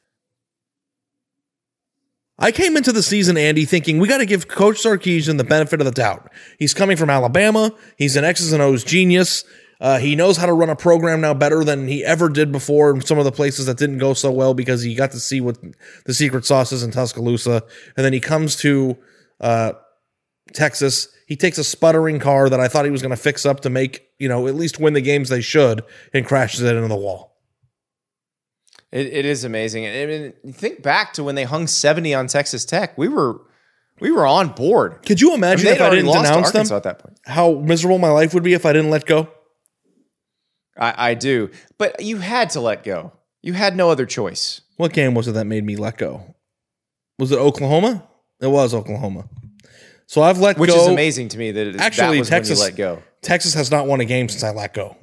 came into the season, Andy, thinking we got to give Coach Sarkisian the benefit of the doubt. He's coming from Alabama. He's an X's and O's genius. He knows how to run a program now better than he ever did before in some of the places that didn't go so well because he got to see what the secret sauce is in Tuscaloosa. And then he comes to Texas. He takes a sputtering car that I thought he was going to fix up to make, at least win the games they should, and crashes it into the wall. It is amazing. I mean, you think back to when they hung 70 on Texas Tech. We were on board. Could you imagine if I didn't denounce them? At that point. How miserable my life would be if I didn't let go? I do. But you had to let go. You had no other choice. What game was it that made me let go? Was it Oklahoma? It was Oklahoma. So I've let Which go. Which is amazing to me that actually, that was Texas, when you let go. Texas has not won a game since I let go.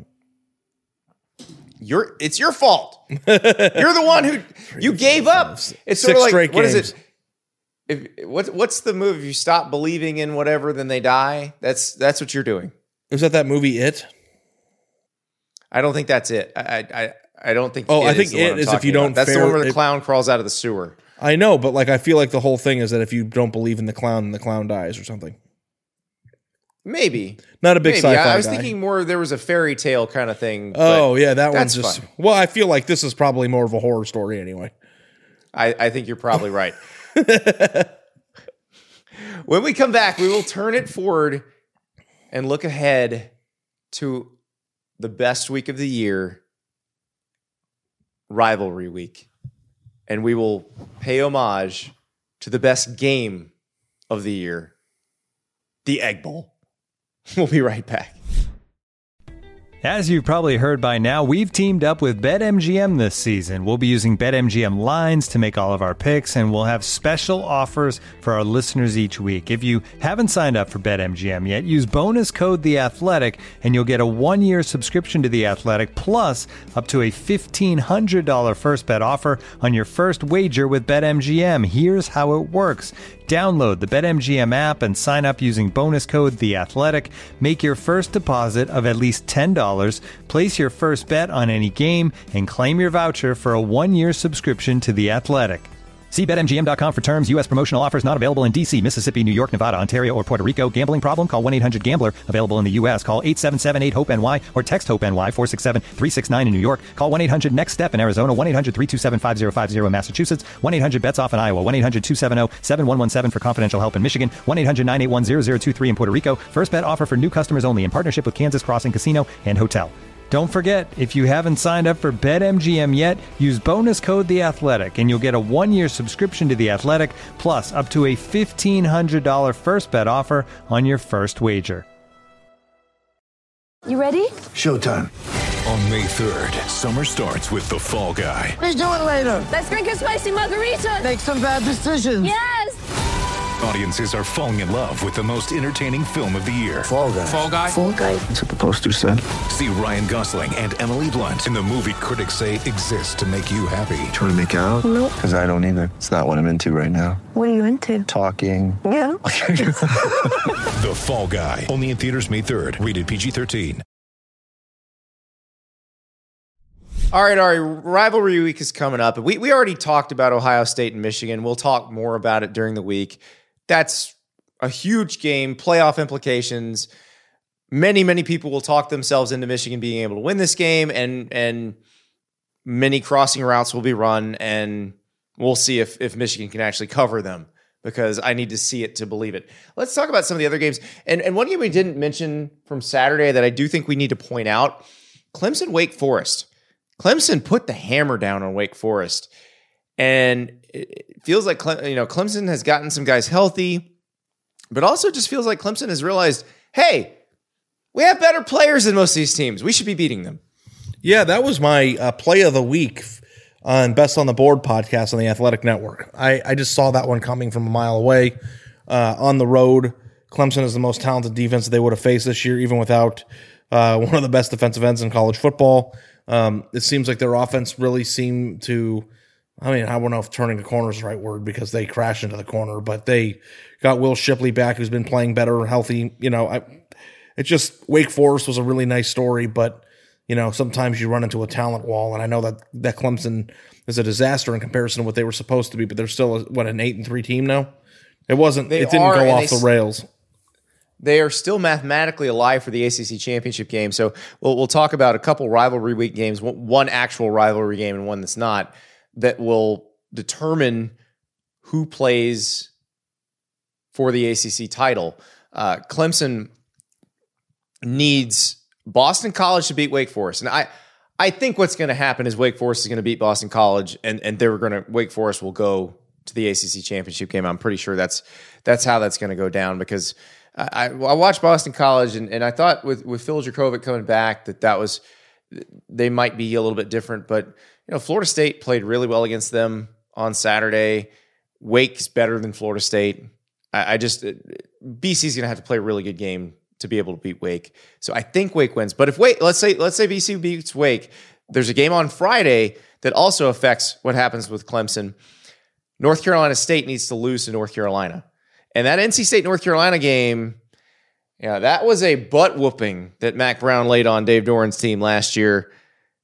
It's your fault. You're the one who you gave up. It's sort of like, what is it? What's the move? If you stop believing in whatever, then they die. That's what you're doing. Is that movie It? I don't think that's it. I don't think. Oh, I think It is if you don't. That's the one where the clown crawls out of the sewer. I know, but I feel like the whole thing is that if you don't believe in the clown dies or something. Maybe not a big sci-fi I was guy. Thinking more there was a fairy tale kind of thing. Oh yeah, that one's just fun. Well, I feel like this is probably more of a horror story anyway. I think you're probably right. When we come back, we will turn it forward and look ahead to the best week of the year, Rivalry Week. And we will pay homage to the best game of the year, the Egg Bowl. We'll be right back. As you've probably heard by now, we've teamed up with BetMGM this season. We'll be using BetMGM lines to make all of our picks, and we'll have special offers for our listeners each week. If you haven't signed up for BetMGM yet, use bonus code The Athletic, and you'll get a 1-year subscription to The Athletic, plus up to a $1,500 first bet offer on your first wager with BetMGM. Here's how it works. Download the BetMGM app and sign up using bonus code The Athletic. Make your first deposit of at least $10. Place your first bet on any game and claim your voucher for a 1-year subscription to The Athletic. See BetMGM.com for terms. U.S. promotional offers not available in D.C., Mississippi, New York, Nevada, Ontario, or Puerto Rico. Gambling problem? Call 1-800-GAMBLER. Available in the U.S. Call 877-8-HOPE-NY or text HOPE-NY 467-369 in New York. Call 1-800-NEXT-STEP in Arizona. 1-800-327-5050 in Massachusetts. 1-800-BETS-OFF in Iowa. 1-800-270-7117 for confidential help in Michigan. 1-800-981-0023 in Puerto Rico. First bet offer for new customers only in partnership with Kansas Crossing Casino and Hotel. Don't forget, if you haven't signed up for BetMGM yet, use bonus code The Athletic, and you'll get a 1-year subscription to The Athletic, plus up to a $1,500 first bet offer on your first wager. You ready? Showtime. On May 3rd, summer starts with The Fall Guy. Let's do it later. Let's drink a spicy margarita. Make some bad decisions. Yes! Audiences are falling in love with the most entertaining film of the year. Fall Guy. Fall Guy? Fall Guy. That's what the poster said. See Ryan Gosling and Emily Blunt in the movie critics say exists to make you happy. Trying to make it out? Nope. Because I don't either. It's not what I'm into right now. What are you into? Talking. Yeah. The Fall Guy. Only in theaters May 3rd. Rated PG-13. All right, Ari, Rivalry Week is coming up. We already talked about Ohio State and Michigan. We'll talk more about it during the week. That's a huge game, playoff implications. Many, many people will talk themselves into Michigan being able to win this game, and many crossing routes will be run, and we'll see if Michigan can actually cover them, because I need to see it to believe it. Let's talk about some of the other games. And one game we didn't mention from Saturday that I do think we need to point out, Clemson-Wake Forest. Clemson put the hammer down on Wake Forest, and it feels like Clemson has gotten some guys healthy, but also just feels like Clemson has realized, hey, we have better players than most of these teams. We should be beating them. Yeah, that was my play of the week on Best on the Board podcast on the Athletic Network. I just saw that one coming from a mile away. On the road, Clemson is the most talented defense they would have faced this year, even without one of the best defensive ends in college football. It seems like their offense really seemed to I mean, I don't know if turning the corner is the right word because they crashed into the corner, but they got Will Shipley back, who's been playing better, healthy. It's just Wake Forest was a really nice story, but sometimes you run into a talent wall, and I know that Clemson is a disaster in comparison to what they were supposed to be, but they're still an 8-3 team now. It wasn't. It didn't go off the rails. They are still mathematically alive for the ACC championship game. So we'll talk about a couple rivalry week games, one actual rivalry game and one that's not, that will determine who plays for the ACC title. Clemson needs Boston College to beat Wake Forest. And I think what's going to happen is Wake Forest is going to beat Boston College, and Wake Forest will go to the ACC championship game. I'm pretty sure that's how that's going to go down, because I watched Boston College, and I thought with Phil Jurkovec coming back they might be a little bit different. But Florida State played really well against them on Saturday. Wake's better than Florida State. BC's going to have to play a really good game to be able to beat Wake. So I think Wake wins. But if let's say BC beats Wake, there's a game on Friday that also affects what happens with Clemson. North Carolina State needs to lose to North Carolina. And that NC State-North Carolina game, that was a butt whooping that Mac Brown laid on Dave Doran's team last year.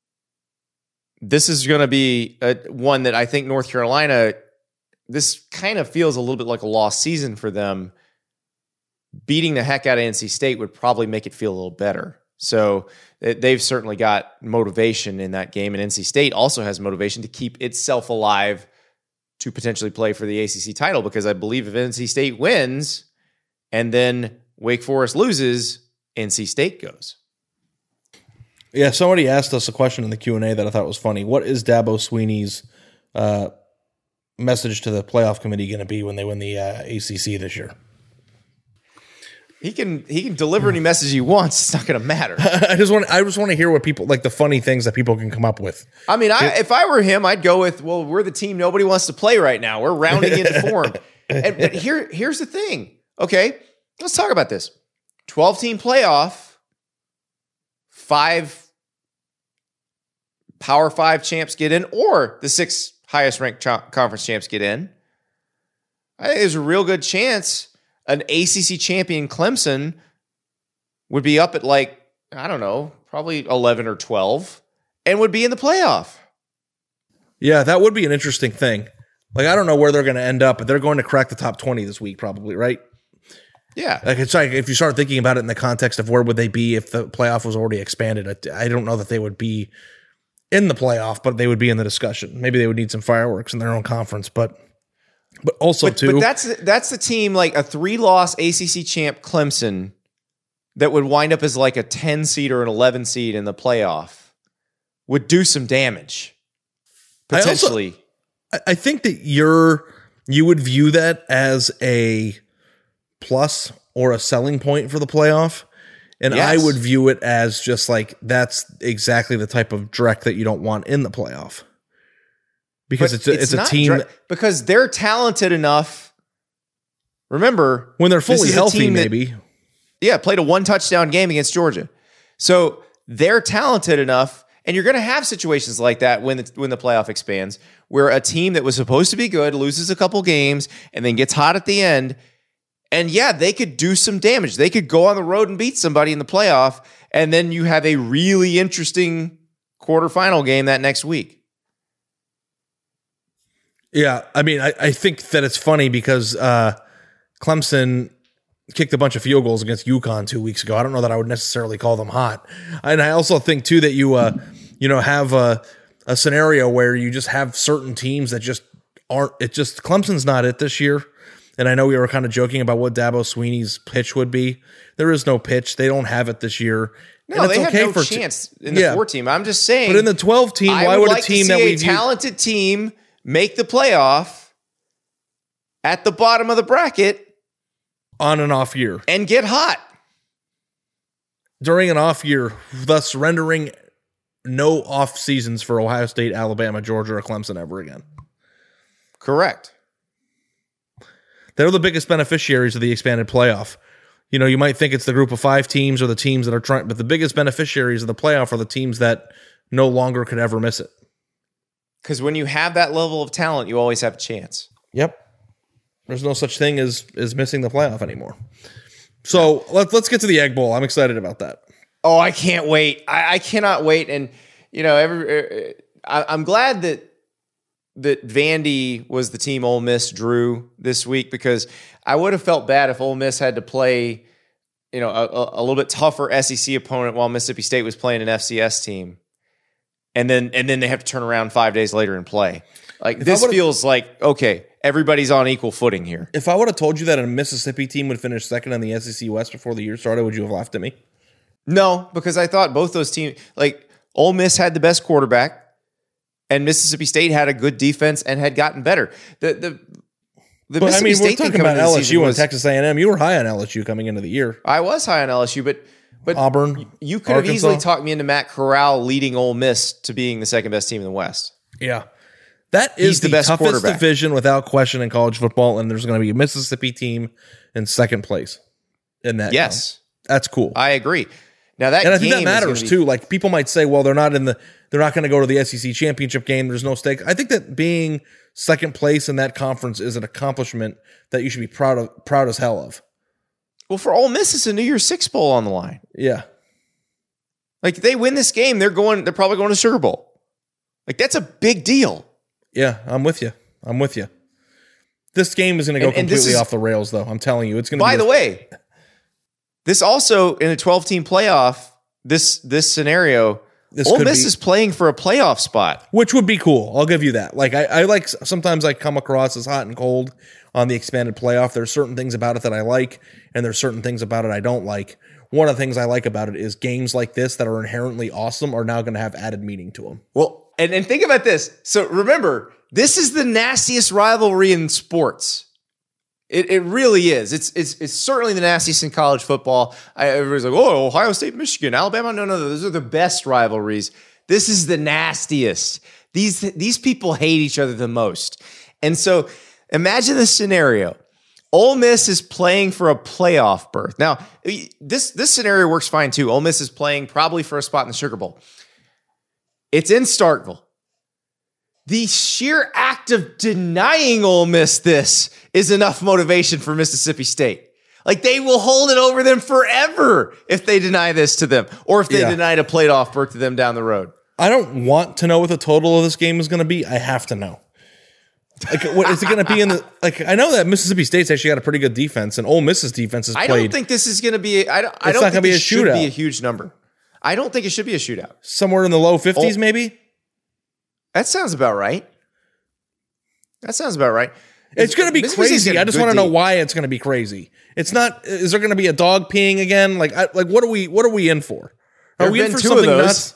This is going to be one that I think North Carolina, this kind of feels a little bit like a lost season for them. Beating the heck out of NC State would probably make it feel a little better. So they've certainly got motivation in that game, and NC State also has motivation to keep itself alive to potentially play for the ACC title, because I believe if NC State wins and then Wake Forest loses, NC State goes. Yeah, somebody asked us a question in the Q&A that I thought was funny. What is Dabo Swinney's message to the playoff committee going to be when they win the ACC this year? He can deliver any message he wants. It's not going to matter. I just want to hear what people like, the funny things that people can come up with. I mean, if I were him, I'd go with, well, we're the team nobody wants to play right now. We're rounding into form. But here's the thing. Okay, let's talk about this. 12-team playoff, 5 Power 5 champs get in, or the 6 highest ranked conference champs get in. I think there's a real good chance an ACC champion Clemson would be up at probably 11 or 12 and would be in the playoff. Yeah, that would be an interesting thing. I don't know where they're going to end up, but they're going to crack the top 20 this week probably, right? Yeah. It's like if you start thinking about it in the context of where would they be if the playoff was already expanded, I don't know that they would be in the playoff, but they would be in the discussion. Maybe they would need some fireworks in their own conference, but that's the team, like a 3-loss ACC champ Clemson that would wind up as like a 10 seed or an 11 seed in the playoff would do some damage potentially. I think that you would view that as a plus or a selling point for the playoff. And yes. I would view it as just like, that's exactly the type of direct that you don't want in the playoff. Because it's a team because they're talented enough. Remember, when they're fully healthy, maybe. Played a 1-touchdown game against Georgia. So they're talented enough, and you're going to have situations like that when the playoff expands, where a team that was supposed to be good loses a couple games and then gets hot at the end. And they could do some damage. They could go on the road and beat somebody in the playoff, and then you have a really interesting quarterfinal game that next week. Yeah, I mean, I think that it's funny because Clemson kicked a bunch of field goals against UConn 2 weeks ago. I don't know that I would necessarily call them hot. And I also think, too, that you have a scenario where you just have certain teams that just aren't – Clemson's not it this year. And I know we were kind of joking about what Dabo Swinney's pitch would be. There is no pitch. They don't have it this year. No, and they have no chance in the 4 team. I'm just saying. But in the 12 team, why would a team that we view talented team make the playoff at the bottom of the bracket on an off year and get hot during an off year, thus rendering no off seasons for Ohio State, Alabama, Georgia, or Clemson ever again? Correct. They're the biggest beneficiaries of the expanded playoff. You might think it's the group of 5 teams or the teams that are trying, but the biggest beneficiaries of the playoff are the teams that no longer could ever miss it. Because when you have that level of talent, you always have a chance. Yep. There's no such thing as missing the playoff anymore. So let's get to the Egg Bowl. I'm excited about that. Oh, I can't wait. I cannot wait. And, I'm glad that Vandy was the team Ole Miss drew this week, because I would have felt bad if Ole Miss had to play, a little bit tougher SEC opponent while Mississippi State was playing an FCS team. And then they have to turn around 5 days later and play. Like, this feels like, okay, everybody's on equal footing here. If I would have told you that a Mississippi team would finish second in the SEC West before the year started, would you have laughed at me? No, because I thought both those teams, like, Ole Miss had the best quarterback, and Mississippi State had a good defense and had gotten better. The Mississippi State we're talking about LSU and Texas A&M. You were high on LSU coming into the year. I was high on LSU, but Auburn, you could have easily talked me into Matt Corral leading Ole Miss to being the second best team in the West. Yeah. That is the best toughest division without question in college football, and there's going to be a Mississippi team in second place in that. Yes. That's cool. I agree. Now and I think that matters too. Like, people might say, well, they're not going to go to the SEC championship game. There's no stake. I think that being second place in that conference is an accomplishment that you should be proud as hell of. Well, for Ole Miss, it's a New Year's Six Bowl on the line. Yeah. Like, if they win this game, they're probably going to Sugar Bowl. Like, that's a big deal. Yeah, I'm with you. This game is going to go completely off the rails, though. I'm telling you, it's going to. By the way, this also in a 12-team playoff. This scenario, Ole Miss is playing for a playoff spot, which would be cool. I'll give you that. Like, I like, sometimes I come across as hot and cold on the expanded playoff. There's certain things about it that I like, and there's certain things about it I don't like. One of the things I like about it is games like this that are inherently awesome are now going to have added meaning to them. Well, and think about this. So remember, this is the nastiest rivalry in sports. It really is. It's certainly the nastiest in college football. Everybody's like, oh, Ohio State, Michigan, Alabama. No, those are the best rivalries. This is the nastiest. These people hate each other the most. And so imagine this scenario. Ole Miss is playing for a playoff berth. Now, this scenario works fine too. Ole Miss is playing probably for a spot in the Sugar Bowl. It's in Starkville. The sheer act of denying Ole Miss this is enough motivation for Mississippi State. Like, they will hold it over them forever if they deny this to them, or if they denied a playoff berth to them down the road. I don't want to know what the total of this game is going to be. I have to know. Like, what is it going to be in the? Like, I know that Mississippi State's actually got a pretty good defense, and Ole Miss's defense is played. I don't think this is going to be. I don't think it should be a huge number. I don't think it should be a shootout. Somewhere in the low 50s, maybe. That sounds about right. It's going to be crazy. I just want to know why it's going to be crazy. It's not. Is there going to be a dog peeing again? Like what are we in for? Are we in for something nuts?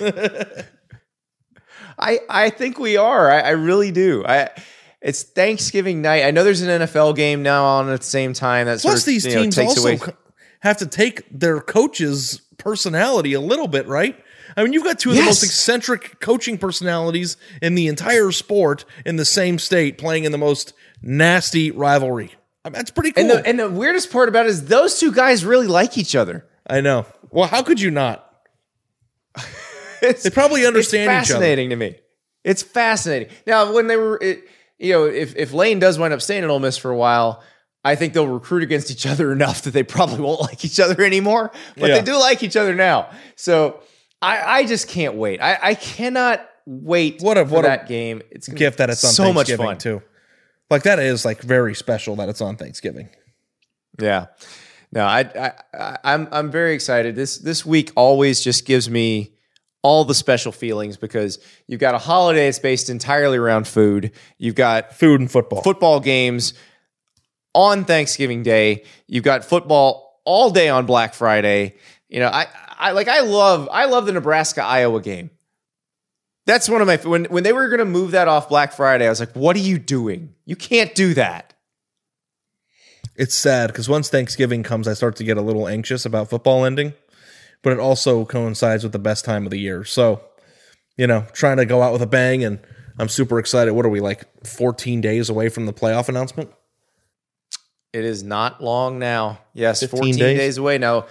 I think we are. I really do. It's Thanksgiving night. I know there's an NFL game now on at the same time. That plus these teams also have to take their coach's personality a little bit, right? I mean, you've got two of the most eccentric coaching personalities in the entire sport in the same state playing in the most nasty rivalry. I mean, that's pretty cool. And the weirdest part about it is those two guys really like each other. I know. Well, how could you not? They probably understand each other. It's fascinating to me. It's fascinating. Now, when they were, if Lane does wind up staying at Ole Miss for a while, I think they'll recruit against each other enough that they probably won't like each other anymore. But they do like each other now. So I just can't wait. I cannot wait for that game. It's a gift that it's on so Thanksgiving much fun too. Like, that is like very special that it's on Thanksgiving. Yeah. No, I'm very excited. This week always just gives me all the special feelings because you've got a holiday that's based entirely around food. You've got food and football games on Thanksgiving Day. You've got football all day on Black Friday. I love the Nebraska-Iowa game. That's one of my when they were going to move that off Black Friday, I was like, "What are you doing? You can't do that." It's sad because once Thanksgiving comes, I start to get a little anxious about football ending, but it also coincides with the best time of the year. So, trying to go out with a bang, and I'm super excited. What are we, like 14 days away from the playoff announcement? It is not long now. Yes, 14 days away now.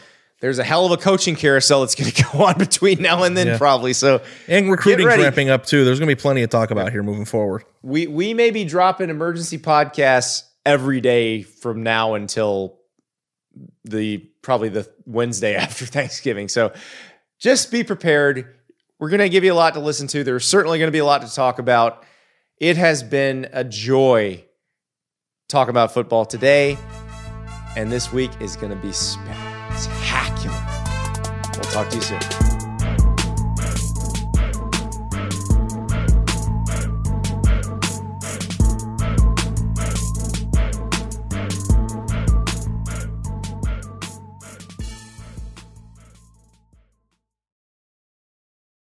there's a hell of a coaching carousel that's going to go on between now and then, probably. So, and recruiting's ramping up too. There's going to be plenty to talk about here moving forward. We may be dropping emergency podcasts every day from now until probably the Wednesday after Thanksgiving. So just be prepared. We're going to give you a lot to listen to. There's certainly going to be a lot to talk about. It has been a joy talking about football today, and this week is going to be spectacular. We'll talk to you soon.